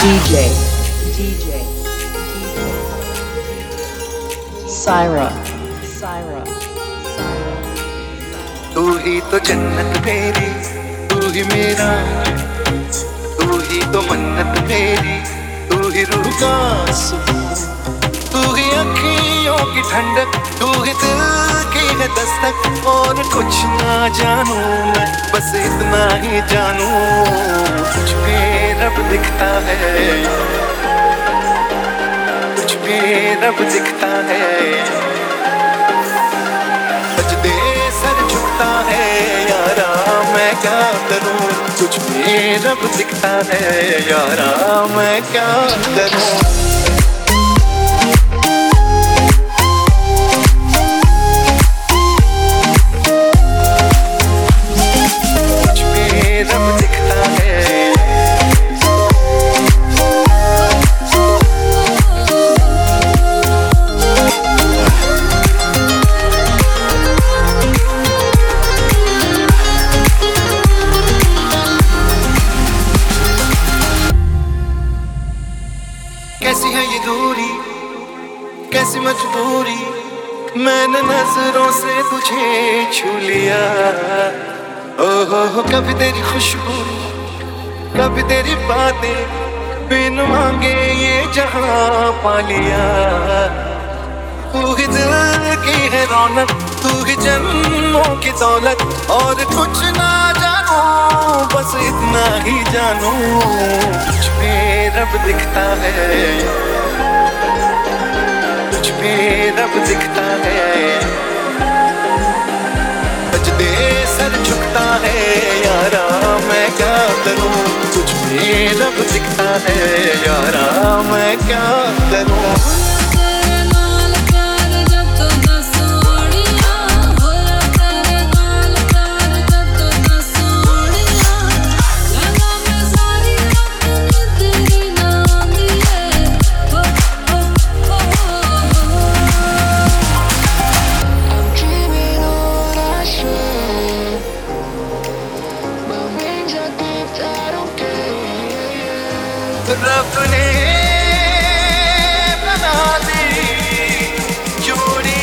DJ, DJ, Syra, Syra, तू ही तो जन्नत मेरी, तू ही मेरा, तू ही तो मन्नत मेरी, तू ही रूह का सुकून, तू ही अखियों की ठंडक, तू ही दिल की है दस्तक। और कुछ ना जानू मैं, बस इतना ही जानू, कुछ भी रब दिखता है, कुछ भी रब दिखता है। सजदे सर झुकता है यारा, मैं क्या करूं, कुछ भी रब दिखता है यारा, मैं क्या करूं। कैसी है ये दूरी, कैसी मजबूरी, मैंने नजरों से तुझे छू लिया। ओहो कभी तेरी खुशबू, कभी तेरी बातें, बिन मांगे ये जहां पा लिया। तू ही दिल की है रौनक, तू ही जन्मों की दौलत। और कुछ ना जानू, बस इतना ही जानू, कुछ भी रब दिखता है, कुछ भी रब दिखता है। सजदे सर झुकता है यारा, मैं क्या करूं, कुछ भी रब दिखता है यारा, मैं क्या करूं। रब ने बना दी जोड़ी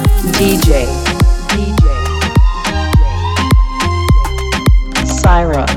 DJ, DJ, Syra.